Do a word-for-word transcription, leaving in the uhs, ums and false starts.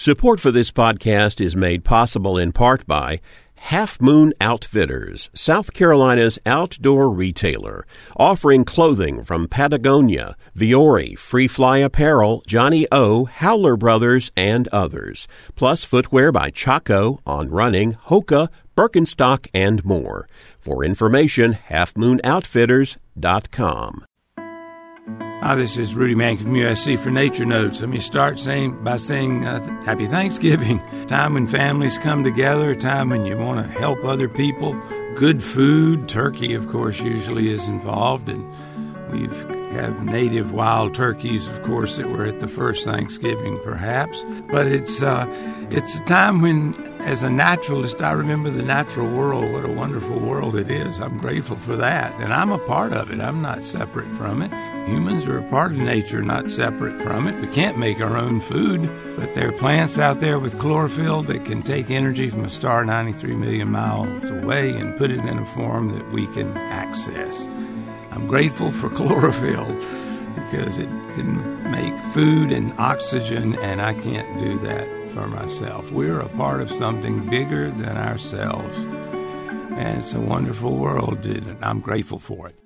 Support for this podcast is made possible in part by Half Moon Outfitters, South Carolina's outdoor retailer, offering clothing from Patagonia, Viore, Free Fly Apparel, Johnny O, Howler Brothers, and others, plus footwear by Chaco, On Running, Hoka, Birkenstock, and more. For information, half moon outfitters dot com. Hi, this is Rudy Mank from U S C for Nature Notes. Let me start saying by saying uh, Happy Thanksgiving. Time when families come together, a time when you want to help other people. Good food, turkey, of course, usually is involved, and we have native wild turkeys, of course, that were at the first Thanksgiving, perhaps. But it's uh, it's a time when, as a naturalist, I remember the natural world, what a wonderful world it is. I'm grateful for that, and I'm a part of it. I'm not separate from it. Humans are a part of nature, not separate from it. We can't make our own food, but there are plants out there with chlorophyll that can take energy from a star ninety-three million miles away and put it in a form that we can access. I'm grateful for chlorophyll because it can make food and oxygen, and I can't do that for myself. We're a part of something bigger than ourselves, and it's a wonderful world, and I'm grateful for it.